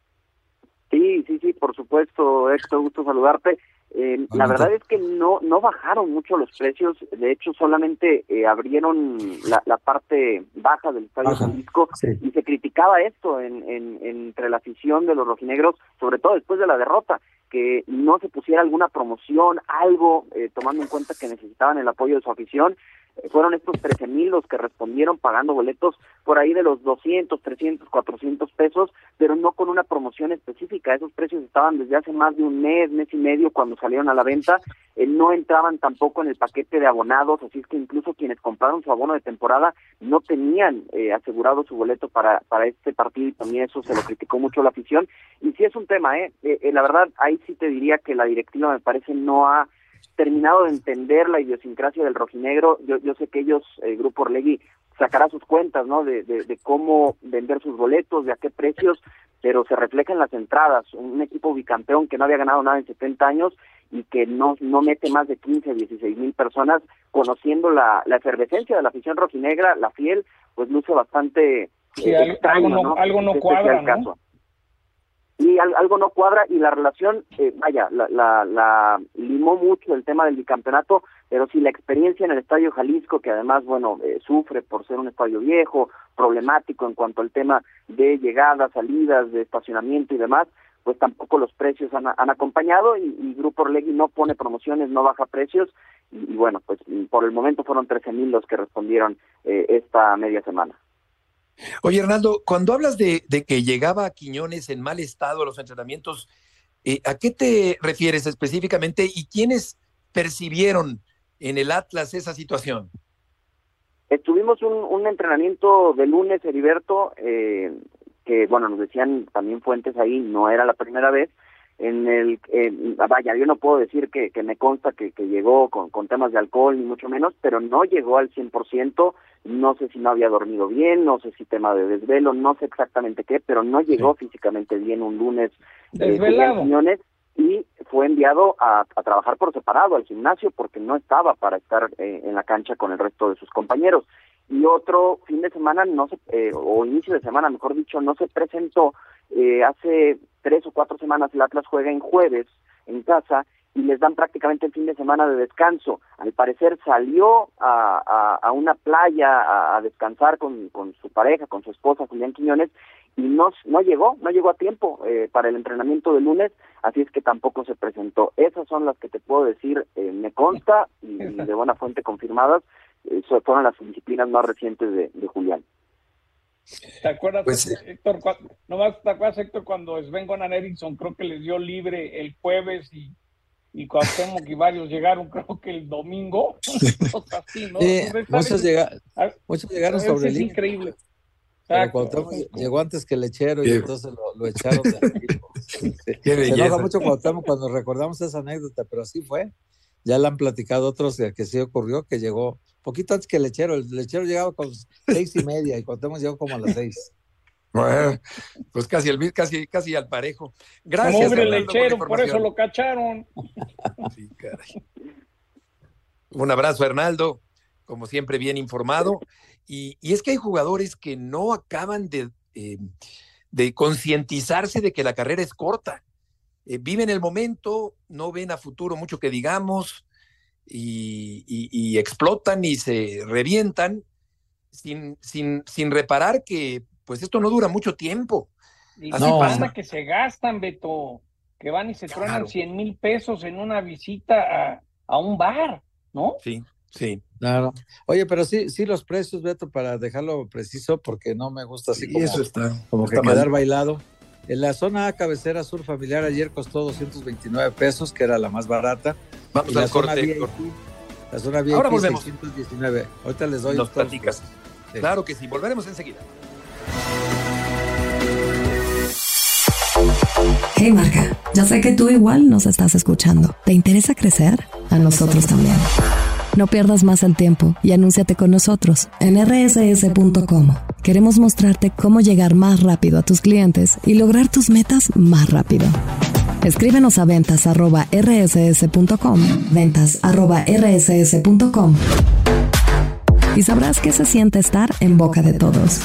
Sí, sí, sí, por supuesto, Héctor, gusto saludarte. Eh, la verdad es que no no bajaron mucho los precios, de hecho solamente eh, abrieron la, la parte baja del Estadio Jalisco, sí. Y se criticaba esto en, en, entre la afición de los rojinegros, sobre todo después de la derrota, que no se pusiera alguna promoción, algo, eh, tomando en cuenta que necesitaban el apoyo de su afición. Fueron estos trece mil los que respondieron pagando boletos por ahí de los doscientos, trescientos, cuatrocientos pesos, pero no con una promoción específica. Esos precios estaban desde hace más de un mes, mes y medio cuando salieron a la venta. Eh, no entraban tampoco en el paquete de abonados, así es que incluso quienes compraron su abono de temporada no tenían eh, asegurado su boleto para para este partido, y también eso se lo criticó mucho la afición. Y sí es un tema, eh, eh, eh la verdad, ahí sí te diría que la directiva, me parece, no ha terminado de entender la idiosincrasia del rojinegro. Yo, yo sé que ellos, el Grupo Orlegui, sacará sus cuentas, ¿no? De, de, de cómo vender sus boletos, de a qué precios, pero se refleja en las entradas. Un equipo bicampeón que no había ganado nada en setenta años y que no no mete más de quince, dieciséis mil personas, conociendo la, la efervescencia de la afición rojinegra, la fiel, pues luce bastante sí, eh, extraño, algo no, ¿no? Algo no este cuadra, ¿no? Caso. Y al, algo no cuadra, y la relación, eh, vaya, la, la, la limó mucho el tema del bicampeonato, pero sí la experiencia en el Estadio Jalisco, que además, bueno, eh, sufre por ser un estadio viejo, problemático en cuanto al tema de llegadas, salidas, de estacionamiento y demás, pues tampoco los precios han, han acompañado, y, y Grupo Orlegui no pone promociones, no baja precios, y, y bueno, pues por el momento fueron trece mil los que respondieron eh, esta media semana. Oye, Hernaldo, cuando hablas de, de que llegaba a Quiñones en mal estado a los entrenamientos, eh, ¿a qué te refieres específicamente y quiénes percibieron en el Atlas esa situación? Tuvimos un, un entrenamiento de lunes, Heriberto, eh, que bueno, nos decían también fuentes ahí, no era la primera vez, en el, eh, vaya, yo no puedo decir que, que me consta que, que llegó con, con temas de alcohol, ni mucho menos, pero no llegó al cien por ciento, no sé si no había dormido bien, no sé si tema de desvelo, no sé exactamente qué, pero no llegó sí. físicamente bien un lunes desvelado. Eh, y fue enviado a, a trabajar por separado al gimnasio porque no estaba para estar eh, en la cancha con el resto de sus compañeros. Y otro fin de semana, no se, eh, o inicio de semana, mejor dicho, no se presentó. Eh, hace tres o cuatro semanas el Atlas juega en jueves en casa y les dan prácticamente el fin de semana de descanso. Al parecer salió a, a, a una playa a, a descansar con, con su pareja, con su esposa, Julián Quiñones, y no, no llegó, no llegó a tiempo eh, para el entrenamiento de lunes, así es que tampoco se presentó. Esas son las que te puedo decir, eh, me consta, y, y de buena fuente confirmadas, eh, fueron las disciplinas más recientes de, de Julián. ¿Te acuerdas, pues, Héctor? Cuando, nomás te acuerdas, Héctor, cuando Sven Goran Eriksson creo que les dio libre el jueves y, y Cuauhtémoc y varios llegaron, creo que el domingo. Así, ¿no? Sí, muchos, llega, muchos llegaron sobre el el increíble. Pero Cuauhtémoc llegó antes que el Lechero y entonces lo, lo echaron de equipo. Sí. Se enoja mucho Cuauhtémoc cuando recordamos esa anécdota, pero así fue. Ya le han platicado otros de que sí ocurrió, que llegó poquito antes que el Lechero. El Lechero llegaba con seis y media y Cuauhtémoc llegó como a las seis. Bueno, pues casi, el, casi, casi al parejo. Gracias. Como hombre Arnaldo, lechero, por, por eso lo cacharon. Sí, caray. Un abrazo, Arnaldo, como siempre bien informado. Y, y es que hay jugadores que no acaban de, eh, de concientizarse de que la carrera es corta. Eh, viven el momento, no ven a futuro mucho que digamos, y, y, y explotan y se revientan sin, sin, sin reparar que pues esto no dura mucho tiempo. Y Así no, pasa. que se gastan, Beto, que van y se Claro. truenan cien mil pesos en una visita a, a un bar, ¿no? Sí, sí. Claro. Oye, pero sí, sí los precios, Beto, para dejarlo preciso, porque no me gusta así Sí, como, eso está, como está que quedar mal. bailado. En la zona A, cabecera sur familiar, ayer costó doscientos veintinueve pesos, que era la más barata. Vamos Y la al zona corte. V I P, la zona V I P, Ahora volvemos. seiscientos diecinueve. Ahorita les doy Nos todos. platicas. Sí. Claro que sí, volveremos enseguida. Hey marca, ya sé que tú igual nos estás escuchando. ¿Te interesa crecer? A nosotros también. No pierdas más el tiempo y anúnciate con nosotros en erre ese ese punto com. Queremos mostrarte cómo llegar más rápido a tus clientes y lograr tus metas más rápido. Escríbenos a ventas arroba erre ese ese punto com, ventas arroba erre ese ese punto com, y sabrás qué se siente estar en boca de todos.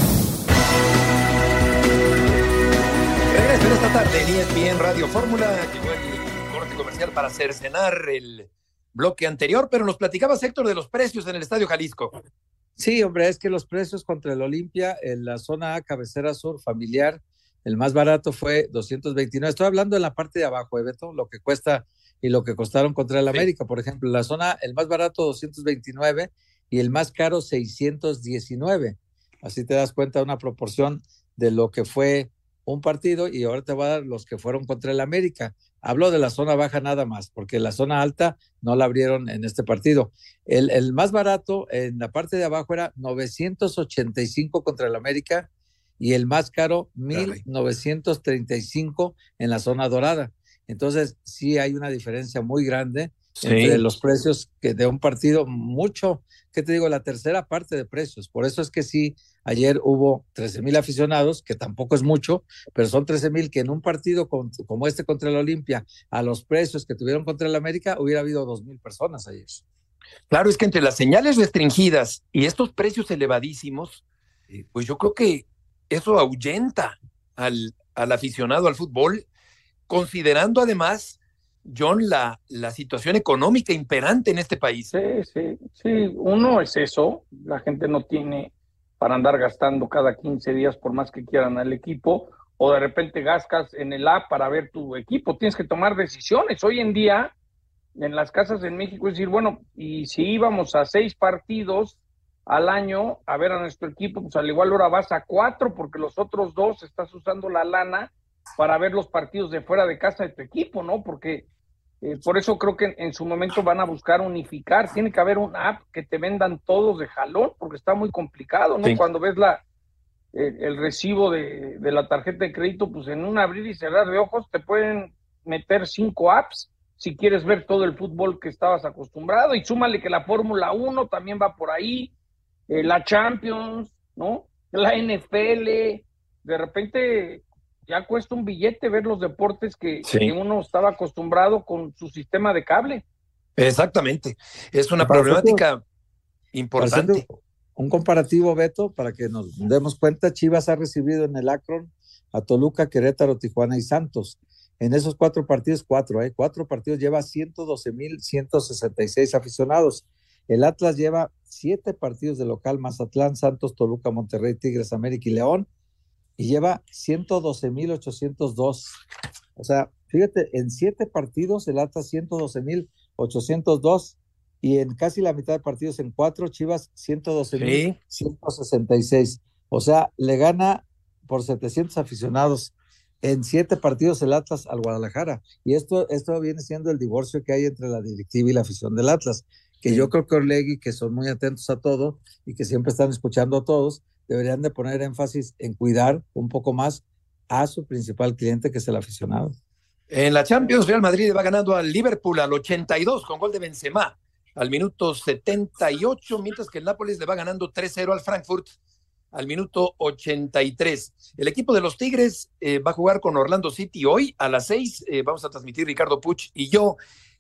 Regreso en esta tarde en E S P N Radio Fórmula. Llegó el corte comercial para cercenar el bloque anterior, pero nos platicabas, Héctor, de los precios en el Estadio Jalisco. Sí, hombre, es que los precios contra el Olimpia en la zona A, cabecera sur familiar, el más barato fue doscientos veintinueve. Estoy hablando en la parte de abajo, ¿eh, Beto? Lo que cuesta y lo que costaron contra el Sí. América, por ejemplo. En la zona, el más barato doscientos veintinueve y el más caro seiscientos diecinueve. Así te das cuenta de una proporción de lo que fue un partido, y ahora te voy a dar los que fueron contra el América. Hablo de la zona baja nada más, porque la zona alta no la abrieron en este partido. El, el más barato en la parte de abajo era novecientos ochenta y cinco contra el América, y el más caro mil novecientos treinta y cinco en la zona dorada. Entonces sí hay una diferencia muy grande Sí. entre los precios que de un partido, mucho, ¿qué te digo? La tercera parte de precios. Por eso es que sí, ayer hubo trece mil aficionados, que tampoco es mucho, pero son trece mil que en un partido con, como este contra el Olimpia, a los precios que tuvieron contra el América, hubiera habido dos mil personas ayer. Claro, es que entre las señales restringidas y estos precios elevadísimos, pues yo creo que eso ahuyenta al, al aficionado al fútbol, considerando además, John, la, la situación económica imperante en este país. Sí, sí, sí. Uno es eso, la gente no tiene para andar gastando cada quince días por más que quieran al equipo, o de repente gastas en el app para ver tu equipo. Tienes que tomar decisiones. Hoy en día, en las casas en México, es decir, bueno, y si íbamos a seis partidos al año a ver a nuestro equipo, pues al igual ahora vas a cuatro, porque los otros dos estás usando la lana para ver los partidos de fuera de casa de tu equipo, ¿no? Porque Eh, por eso creo que en, en su momento van a buscar unificar. Tiene que haber una app que te vendan todos de jalón, porque está muy complicado, ¿no? Sí. Cuando ves la el, el recibo de, de la tarjeta de crédito, pues en un abrir y cerrar de ojos te pueden meter cinco apps si quieres ver todo el fútbol que estabas acostumbrado, y súmale que la Fórmula uno también va por ahí, eh, la Champions, ¿no? La N F L, de repente ya cuesta un billete ver los deportes que, Sí. que uno estaba acostumbrado con su sistema de cable. Exactamente. Es una Para problemática Para importante. hacer un comparativo, Beto, para que nos demos cuenta, Chivas ha recibido en el Akron a Toluca, Querétaro, Tijuana y Santos. En esos cuatro partidos, cuatro, ¿eh? Cuatro partidos lleva ciento doce mil ciento sesenta y seis aficionados. El Atlas lleva siete partidos de local, Mazatlán, Santos, Toluca, Monterrey, Tigres, América y León, y lleva ciento doce mil ochocientos dos. O sea, fíjate, en siete partidos el Atlas ciento doce mil ochocientos dos, y en casi la mitad de partidos, en cuatro, Chivas ciento doce mil ciento sesenta y seis. O sea, le gana por setecientos aficionados en siete partidos el Atlas al Guadalajara. Y esto, esto viene siendo el divorcio que hay entre la directiva y la afición del Atlas, que yo creo que Orlegui, que son muy atentos a todo y que siempre están escuchando a todos, deberían de poner énfasis en cuidar un poco más a su principal cliente, que es el aficionado. En la Champions, Real Madrid va ganando al Liverpool al ochenta y dos con gol de Benzema al minuto setenta y ocho, mientras que el Nápoles le va ganando tres cero al Frankfurt al minuto ochenta y tres. El equipo de los Tigres eh, va a jugar con Orlando City hoy a las seis. Eh, vamos a transmitir Ricardo Puch y yo.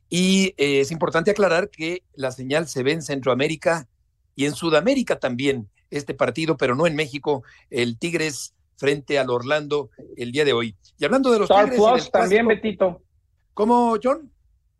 Y eh, es importante aclarar que la señal se ve en Centroamérica y en Sudamérica también este partido, pero no en México. El Tigres frente al Orlando el día de hoy. Y hablando de los Star Tigres... Plus también, Betito. ¿Cómo, John?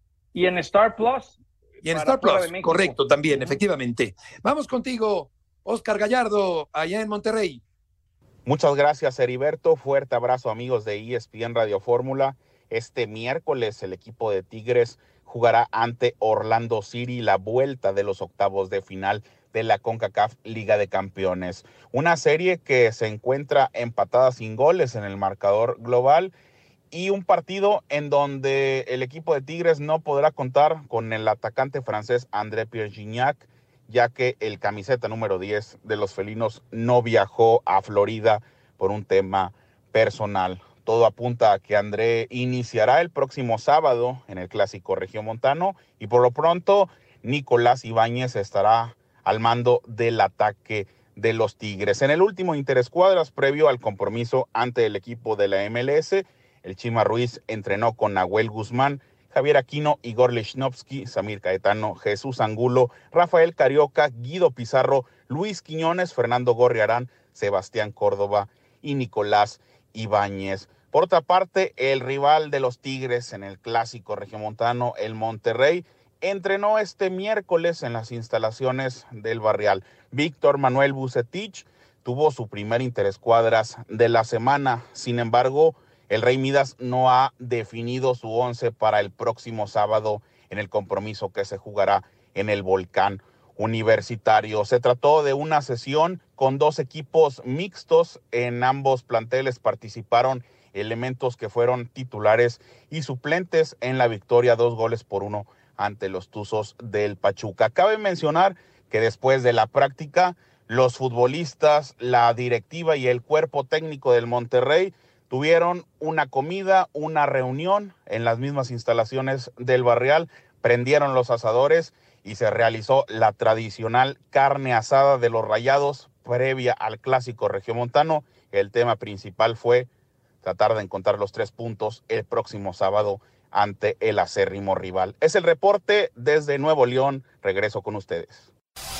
Y en Star Plus. Y en Star Plus, correcto, también, uh-huh. efectivamente. Vamos contigo, Oscar Gallardo, allá en Monterrey. Muchas gracias, Heriberto. Fuerte abrazo, amigos de E S P N Radio Fórmula. Este miércoles el equipo de Tigres jugará ante Orlando City la vuelta de los octavos de final de la CONCACAF Liga de Campeones. Una serie que se encuentra empatada sin goles en el marcador global y un partido en donde el equipo de Tigres no podrá contar con el atacante francés André Pierre Gignac, ya que el camiseta número diez de los felinos no viajó a Florida por un tema personal. Todo apunta a que André iniciará el próximo sábado en el Clásico Regiomontano y por lo pronto Nicolás Ibáñez estará al mando del ataque de los Tigres. En el último interescuadras previo al compromiso ante el equipo de la M L S, el Chima Ruiz entrenó con Nahuel Guzmán, Javier Aquino, Igor Lichnowsky, Samir Caetano, Jesús Angulo, Rafael Carioca, Guido Pizarro, Luis Quiñones, Fernando Gorriarán, Sebastián Córdoba y Nicolás Ibáñez. Por otra parte, el rival de los Tigres en el Clásico Regiomontano, el Monterrey, entrenó este miércoles en las instalaciones del Barrial. Víctor Manuel Vucetich tuvo su primer interescuadras de la semana. Sin embargo, el Rey Midas no ha definido su once para el próximo sábado en el compromiso que se jugará en el Volcán Universitario. Se trató de una sesión con dos equipos mixtos. En ambos planteles participaron elementos que fueron titulares y suplentes en la victoria dos goles por uno ante los Tuzos del Pachuca. Cabe mencionar que después de la práctica, los futbolistas, la directiva y el cuerpo técnico del Monterrey tuvieron una comida, una reunión en las mismas instalaciones del Barrial, prendieron los asadores y se realizó la tradicional carne asada de los Rayados previa al Clásico Regiomontano. El tema principal fue tratar de encontrar los tres puntos el próximo sábado ante el acérrimo rival. Es el reporte desde Nuevo León. Regreso con ustedes.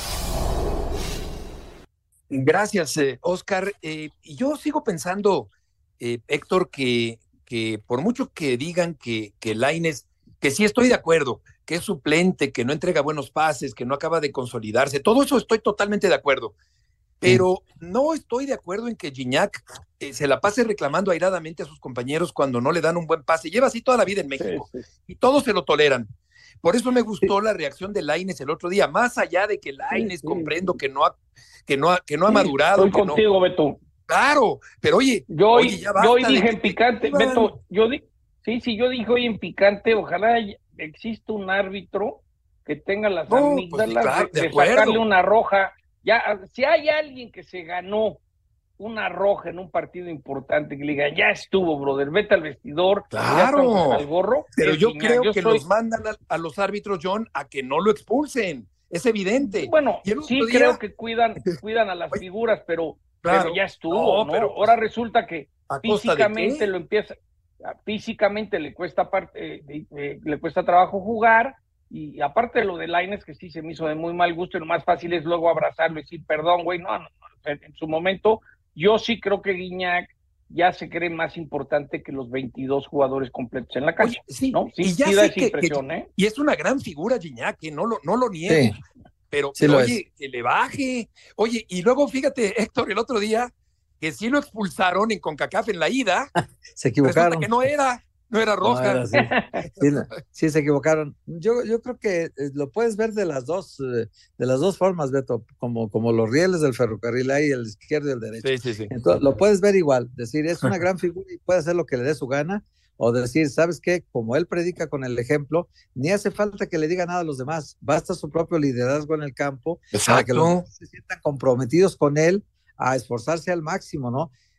Gracias, eh, Oscar. Eh, yo sigo pensando, eh, Héctor, que, que por mucho que digan que, que Lainez, que sí estoy de acuerdo, que es suplente, que no entrega buenos pases, que no acaba de consolidarse, todo eso estoy totalmente de acuerdo. Pero no estoy de acuerdo en que Gignac eh, se la pase reclamando airadamente a sus compañeros cuando no le dan un buen pase. Lleva así toda la vida en México, sí, sí. Y todos se lo toleran. Por eso me gustó sí. la reacción de Lainez el otro día, más allá de que Lainez, sí, sí. comprendo que no ha, que no ha, que no ha sí, madurado. Estoy que contigo, no... Beto. Claro, pero oye, yo hoy, oye, ya yo hoy basta dije de... en picante, Beto, yo di... sí, sí, yo dije hoy en picante, ojalá exista un árbitro que tenga las no, amígdalas pues, claro, de, de, de sacarle una roja. Ya, si hay alguien que se ganó una roja en un partido importante, que le diga, ya estuvo, brother, vete al vestidor, claro, al gorro. Pero yo Gignac. creo yo que soy... los mandan a, a los árbitros, John, a que no lo expulsen. Es evidente. Bueno, sí día... creo que cuidan, cuidan a las figuras, pero, claro. pero ya estuvo, no, ¿no? Pero, ahora resulta que físicamente lo empieza, físicamente le cuesta parte, eh, eh, le cuesta trabajo jugar. Y aparte de lo de Lainez, que sí se me hizo de muy mal gusto, y lo más fácil es luego abrazarlo y decir, perdón, güey, no, no, no, en su momento, yo sí creo que Gignac ya se cree más importante que los veintidós jugadores completos en la cancha. Oye, sí, ¿no? Sí, y ya sí sé da esa que, impresión, que, ¿eh? Y es una gran figura Gignac, que no lo, no lo niego, sí, pero, sí pero lo oye, es. que le baje. Oye, y luego fíjate, Héctor, el otro día, que sí lo expulsaron en CONCACAF en la ida. Se equivocaron. Resulta que no era. No era roja. No era así. Sí, sí, se equivocaron. Yo, yo creo que lo puedes ver de las dos, de las dos formas, Beto, como, como los rieles del ferrocarril, ahí el izquierdo y el derecho. Sí, sí, sí. Entonces, lo puedes ver igual, decir, es una gran figura y puede hacer lo que le dé su gana, o decir, ¿sabes qué? Como él predica con el ejemplo, ni hace falta que le diga nada a los demás, basta su propio liderazgo en el campo. Exacto. Para que los demás se sientan comprometidos con él a esforzarse al máximo, ¿no?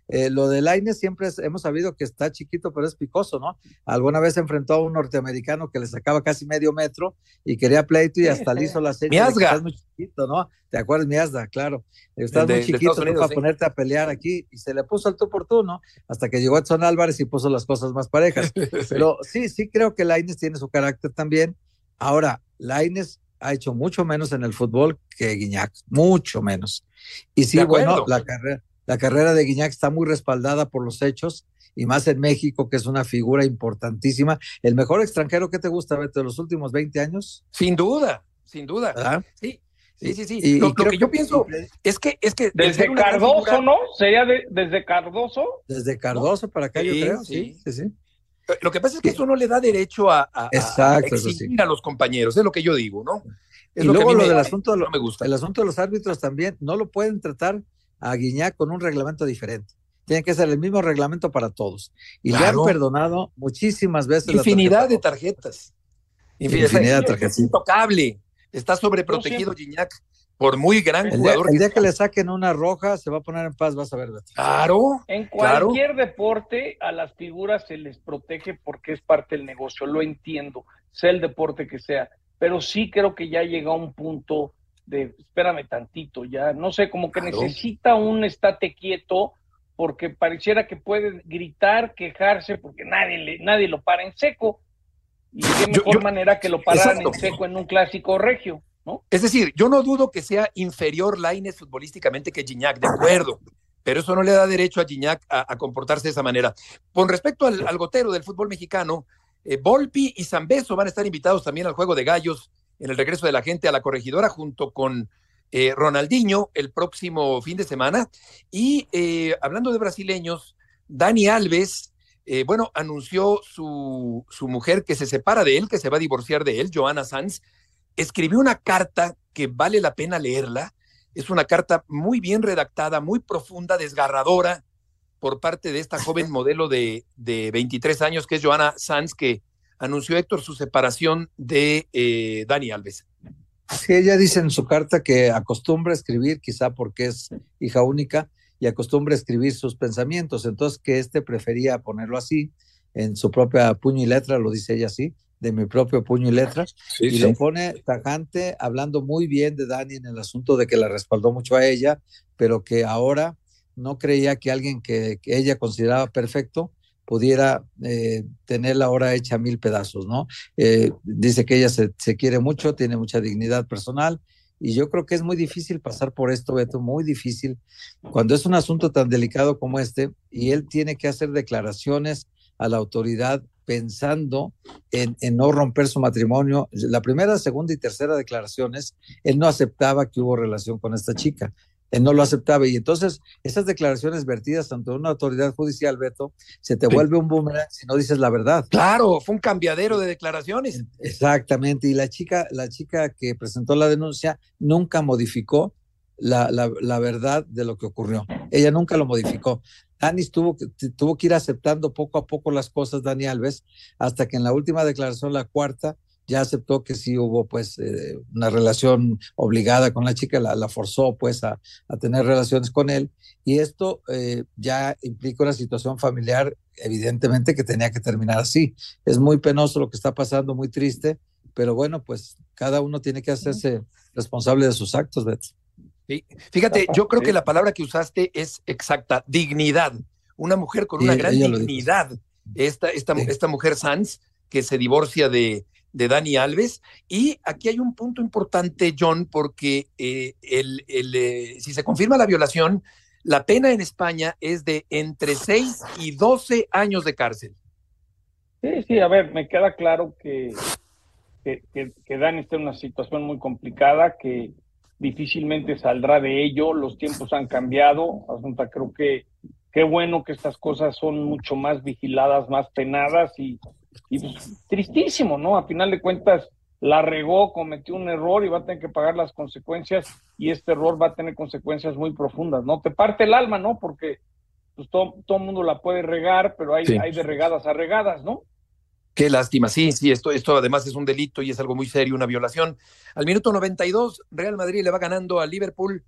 Eh, lo de Lainez siempre es, hemos sabido que está chiquito, pero es picoso, ¿no? Alguna vez se enfrentó a un norteamericano que le sacaba casi medio metro y quería pleito y hasta le hizo la serie. Miazga. Estás muy chiquito, ¿no? ¿Te acuerdas, Miazga? Claro. Estás de, muy chiquito de Unidos, para sí. ponerte a pelear aquí y se le puso al tú por tú, ¿no? Hasta que llegó Edson Álvarez y puso las cosas más parejas. sí. Pero sí, sí creo que Lainez tiene su carácter también. Ahora, Lainez ha hecho mucho menos en el fútbol que Guiñac, mucho menos. Y sí, bueno, la carrera La carrera de Guiñac está muy respaldada por los hechos, y más en México, que es una figura importantísima. ¿El mejor extranjero que te gusta, Beto, de los últimos veinte años? Sin duda, sin duda. ¿Verdad? Sí, sí, sí. sí. Y, lo, y lo que, que yo que, pienso es que... es que desde Cardoso, figura... ¿no? ¿Sería de, desde Cardoso? Desde Cardoso ¿no? para acá, sí, yo creo, sí, sí, sí. sí. Lo que pasa es que eso no le da derecho a, a, Exacto, a exigir sí. a los compañeros, es lo que yo digo, ¿no? Es y lo luego que lo me, del asunto, no me gusta. El asunto de los árbitros también, no lo pueden tratar a Guiñac con un reglamento diferente. Tiene que ser el mismo reglamento para todos. Y claro. le han perdonado muchísimas veces. Infinidad la tarjeta. de tarjetas. Infinidad, Infinidad de tarjetas. Es intocable. Está sobreprotegido Guiñac por muy gran el jugador. Día, el que día sea. que le saquen una roja, se va a poner en paz, vas a ver. Beto. Claro. En cualquier claro. deporte, a las figuras se les protege porque es parte del negocio. Lo entiendo, sea el deporte que sea. Pero sí creo que ya llega a un punto de, espérame tantito, ya, no sé, como que claro. necesita un estate quieto, porque pareciera que puede gritar, quejarse, porque nadie, le, nadie lo para en seco, y qué mejor yo, yo, manera que lo pararan exacto. en seco en un clásico regio, ¿no? Es decir, yo no dudo que sea inferior Lainez futbolísticamente que Gignac, de acuerdo, pero eso no le da derecho a Gignac a, a comportarse de esa manera. Con respecto al, al gotero del fútbol mexicano, eh, Volpi y Zambeso van a estar invitados también al Juego de Gallos, en el regreso de la gente a la Corregidora, junto con eh, Ronaldinho el próximo fin de semana. Y eh, hablando de brasileños, Dani Alves, eh, bueno, anunció su, su mujer que se separa de él, que se va a divorciar de él, Johanna Sanz. Escribió una carta que vale la pena leerla. Es una carta muy bien redactada, muy profunda, desgarradora, por parte de esta joven modelo de, de veintitrés años, que es Johanna Sanz, que anunció, Héctor, su separación de eh, Dani Alves. Sí, ella dice en su carta que acostumbra a escribir, quizá porque es hija única, y acostumbra a escribir sus pensamientos, entonces que este prefería ponerlo así, en su propia puño y letra, lo dice ella así, de mi propio puño y letra, sí, y sí. lo pone tajante, hablando muy bien de Dani en el asunto de que la respaldó mucho a ella, pero que ahora no creía que alguien que, que ella consideraba perfecto pudiera eh, tenerla ahora hecha mil pedazos, ¿no? Eh, dice que ella se, se quiere mucho, tiene mucha dignidad personal, y yo creo que es muy difícil pasar por esto, Beto, muy difícil, cuando es un asunto tan delicado como este, y él tiene que hacer declaraciones a la autoridad pensando en, en no romper su matrimonio. La primera, segunda y tercera declaraciones, él no aceptaba que hubo relación con esta chica. Él no lo aceptaba, y entonces esas declaraciones vertidas ante una autoridad judicial, Beto, se te sí. vuelve un boomerang si no dices la verdad. Claro, fue un cambiadero de declaraciones. Exactamente, y la chica, la chica que presentó la denuncia nunca modificó la, la, la verdad de lo que ocurrió. Ella nunca lo modificó. Dani tuvo, tuvo que ir aceptando poco a poco las cosas, Dani Alves, hasta que en la última declaración, la cuarta, ya aceptó que sí hubo pues eh, una relación obligada con la chica, la, la forzó pues a, a tener relaciones con él, y esto eh, ya implica una situación familiar evidentemente que tenía que terminar así. Es muy penoso lo que está pasando, muy triste, pero bueno, pues cada uno tiene que hacerse responsable de sus actos, Beto. Sí. Fíjate, yo creo que la palabra que usaste es exacta, dignidad. Una mujer con una sí, gran dignidad, esta, esta, sí. esta mujer Sanz, que se divorcia de de Dani Alves, y aquí hay un punto importante, John, porque eh, el, el, eh, si se confirma la violación, la pena en España es de entre seis y doce años de cárcel. Sí, sí, a ver, me queda claro que, que, que, que Dani está en una situación muy complicada, que difícilmente saldrá de ello, los tiempos han cambiado, Asunta, creo que qué bueno que estas cosas son mucho más vigiladas, más penadas, y Y pues, tristísimo, ¿no? A final de cuentas la regó, cometió un error y va a tener que pagar las consecuencias, y este error va a tener consecuencias muy profundas, ¿no? Te parte el alma, ¿no? Porque pues todo el mundo la puede regar, pero hay, sí. hay de regadas a regadas, ¿no? Qué lástima, sí, sí, esto, esto además es un delito y es algo muy serio, una violación. Al minuto noventa y dos, Real Madrid le va ganando a Liverpool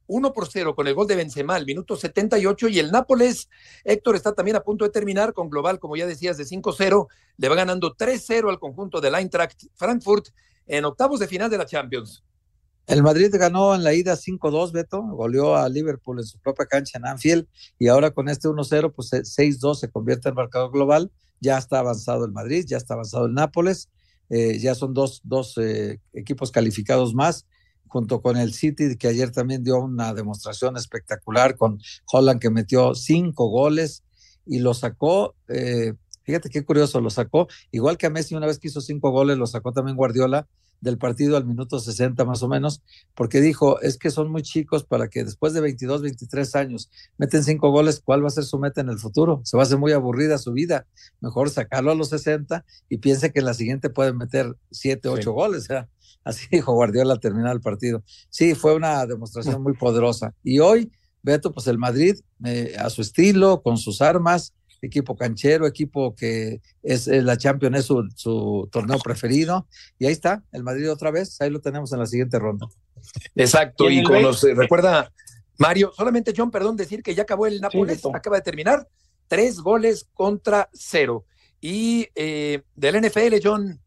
uno por cero con el gol de Benzema al minuto setenta y ocho, y el Nápoles, Héctor, está también a punto de terminar con global, como ya decías, de cinco cero, le va ganando tres cero al conjunto del Eintracht Frankfurt en octavos de final de la Champions. El Madrid ganó en la ida cinco dos, Beto, goleó a Liverpool en su propia cancha en Anfield, y ahora con este uno cero, pues seis dos se convierte en marcador global. Ya está avanzado el Madrid, ya está avanzado el Nápoles, eh, ya son dos, dos eh, equipos calificados más, junto con el City, que ayer también dio una demostración espectacular con Haaland, que metió cinco goles y lo sacó, eh, fíjate qué curioso, lo sacó, igual que a Messi una vez que hizo cinco goles, lo sacó también Guardiola del partido al minuto sesenta más o menos, porque dijo, es que son muy chicos para que después de veintidós, veintitrés años meten cinco goles, ¿cuál va a ser su meta en el futuro? Se va a hacer muy aburrida su vida, mejor sacarlo a los sesenta y piense que en la siguiente pueden meter siete, ocho sí. goles, ¿eh? Así dijo Guardiola al terminar el partido. Sí, fue una demostración muy poderosa, y hoy, Beto, pues el Madrid, eh, a su estilo, con sus armas, equipo canchero, equipo que es la Champions, es su, su torneo preferido, y ahí está, el Madrid otra vez, ahí lo tenemos en la siguiente ronda. Exacto, y, y como nos eh, recuerda Mario, solamente John, perdón, decir que ya acabó el Nápoles, sí, acaba de terminar, tres goles contra cero, y eh, del N F L, John.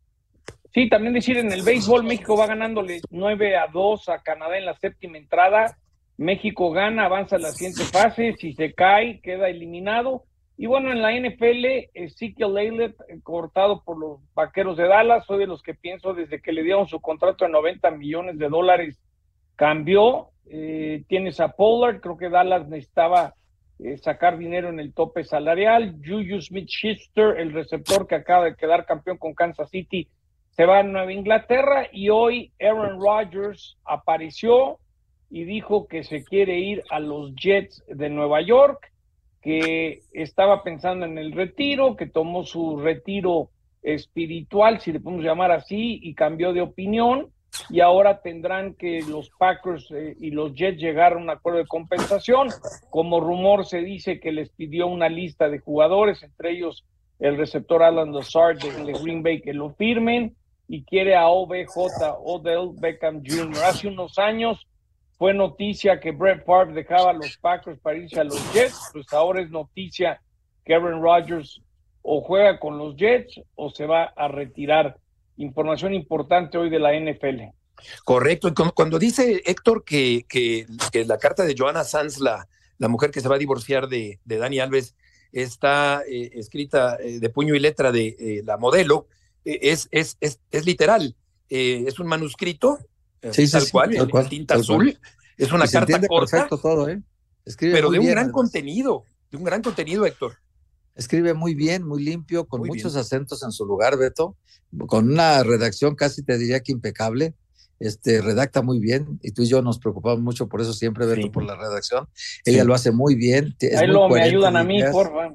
Sí, también decir, en el béisbol, México va ganándole nueve a dos a Canadá en la séptima entrada, México gana, avanza a la siguiente fase, si se cae, queda eliminado. Y bueno, en la N F L, Ezekiel Elliott, cortado por los Vaqueros de Dallas, soy de los que pienso desde que le dieron su contrato de noventa millones de dólares, cambió. Eh, tienes a Pollard, creo que Dallas necesitaba eh, sacar dinero en el tope salarial. Juju Smith-Schuster, el receptor que acaba de quedar campeón con Kansas City, se va a Nueva Inglaterra, y hoy Aaron Rodgers apareció y dijo que se quiere ir a los Jets de Nueva York, que estaba pensando en el retiro, que tomó su retiro espiritual, si le podemos llamar así, y cambió de opinión, y ahora tendrán que los Packers eh, y los Jets llegar a un acuerdo de compensación. Como rumor se dice que les pidió una lista de jugadores, entre ellos el receptor Alan Lazard de Green Bay, que lo firmen, y quiere a O B J, Odell Beckham junior Hace unos años fue noticia que Brett Favre dejaba a los Packers para irse a los Jets, pues ahora es noticia que Aaron Rodgers o juega con los Jets o se va a retirar. Información importante hoy de la N F L. Correcto, y cuando dice Héctor que, que, que la carta de Johanna Sanz, la, la mujer que se va a divorciar de, de Dani Alves, está eh, escrita eh, de puño y letra de eh, la modelo, eh, es, es, es, es literal, eh, es un manuscrito, Sí, sí, tal sí, cual, tal en cual, tinta tal azul, cual. Es una y carta corta, perfecto todo, ¿eh? Escribe pero de un bien, gran además. contenido, de un gran contenido, Héctor. Escribe muy bien, muy limpio, con muy muchos bien. acentos en su lugar, Beto, con una redacción casi te diría que impecable, este, redacta muy bien, y tú y yo nos preocupamos mucho por eso siempre, Beto, sí. por la redacción. Ella sí. lo hace muy bien. Es Ahí muy lo me ayudan a mí, por favor.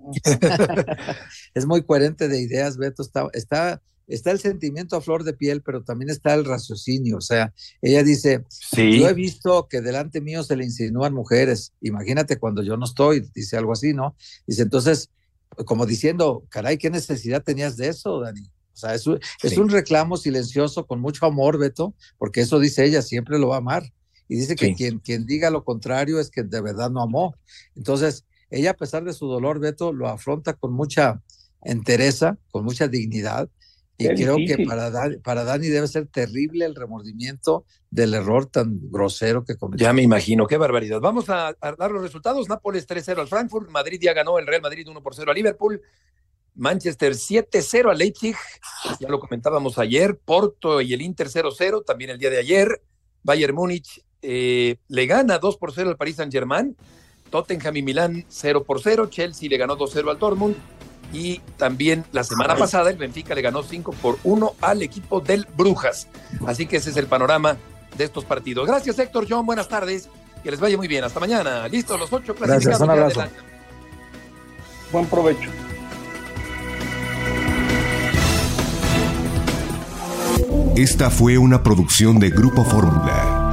Es muy coherente de ideas, Beto, está... está Está el sentimiento a flor de piel, pero también está el raciocinio. O sea, ella dice, sí. yo he visto que delante mío se le insinúan mujeres. Imagínate cuando yo no estoy, dice algo así, ¿no? Dice, entonces, como diciendo, caray, ¿qué necesidad tenías de eso, Dani? O sea, es un, sí. es un reclamo silencioso con mucho amor, Beto, porque eso dice ella, siempre lo va a amar. Y dice que sí. quien, quien diga lo contrario es que de verdad no amó. Entonces, ella, a pesar de su dolor, Beto, lo afronta con mucha entereza, con mucha dignidad. Y Qué creo difícil. que para Dani, para Dani debe ser terrible el remordimiento del error tan grosero que cometió. Ya me imagino, qué barbaridad. Vamos a, a dar los resultados. Nápoles tres cero al Frankfurt, Madrid ya ganó, el Real Madrid uno por cero a Liverpool, Manchester siete cero a Leipzig, ya lo comentábamos ayer, Porto y el Inter cero cero, también el día de ayer, Bayern Múnich eh, le gana dos por cero al Paris Saint-Germain, Tottenham y Milán cero por cero, Chelsea le ganó dos cero al Dortmund, y también la semana pasada el Benfica le ganó cinco por uno al equipo del Brujas. Así que ese es el panorama de estos partidos. Gracias, Héctor, John, buenas tardes, que les vaya muy bien, hasta mañana. Listos los ocho clasificados. Gracias, un abrazo. Buen provecho. Esta fue una producción de Grupo Fórmula.